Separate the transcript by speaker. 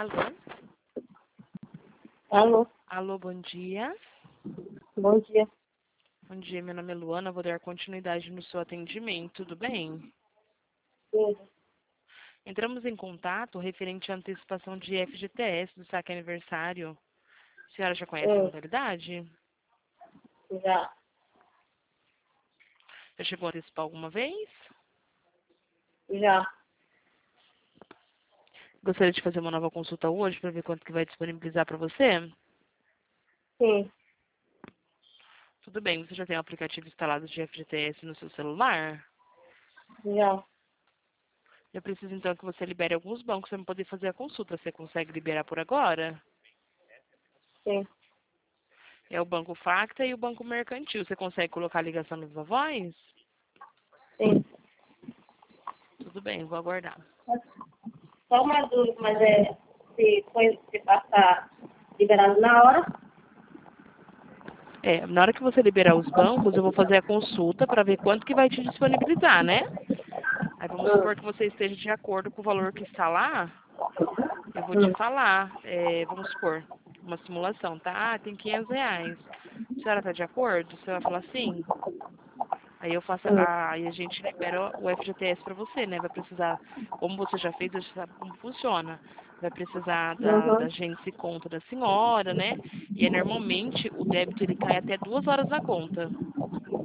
Speaker 1: Alô?
Speaker 2: Alô,
Speaker 1: Alô, bom dia.
Speaker 2: bom dia.
Speaker 1: Bom dia, meu nome é Luana, vou dar continuidade no seu atendimento, tudo bem?
Speaker 2: Sim,
Speaker 1: Entramos em contato referente à antecipação de FGTS do saque aniversário. A senhora já conhece a modalidade?
Speaker 2: já,
Speaker 1: Já chegou a antecipar alguma vez?
Speaker 2: já,
Speaker 1: Gostaria de fazer uma nova consulta hoje para ver quanto que vai disponibilizar para você?
Speaker 2: sim,
Speaker 1: Tudo bem, você já tem o aplicativo instalado de FGTS no seu celular?
Speaker 2: já,
Speaker 1: Eu preciso então que você libere alguns bancos para eu poder fazer a consulta. Você consegue liberar por agora?
Speaker 2: sim,
Speaker 1: É o Banco Facta e o Banco Mercantil. Você consegue colocar a ligação no Viva Voz?
Speaker 2: sim.
Speaker 1: Tudo bem, vou aguardar.
Speaker 2: Só uma dúvida, mas se passar liberado na hora?
Speaker 1: Na hora que você liberar os bancos, eu vou fazer a consulta para ver quanto que vai te disponibilizar, né? Aí vamos supor que você esteja de acordo com o valor que está lá, eu vou te falar, vamos supor, uma simulação, tá? Ah, tem R$ 500. A senhora está de acordo? Você vai falar sim. Aí eu faço, aí a gente libera o FGTS para você, né? Vai precisar, como você já fez, você sabe como funciona. Vai precisar da
Speaker 2: Uhum.
Speaker 1: agência e conta da senhora, né? E aí, normalmente o débito ele cai até 2 horas na conta.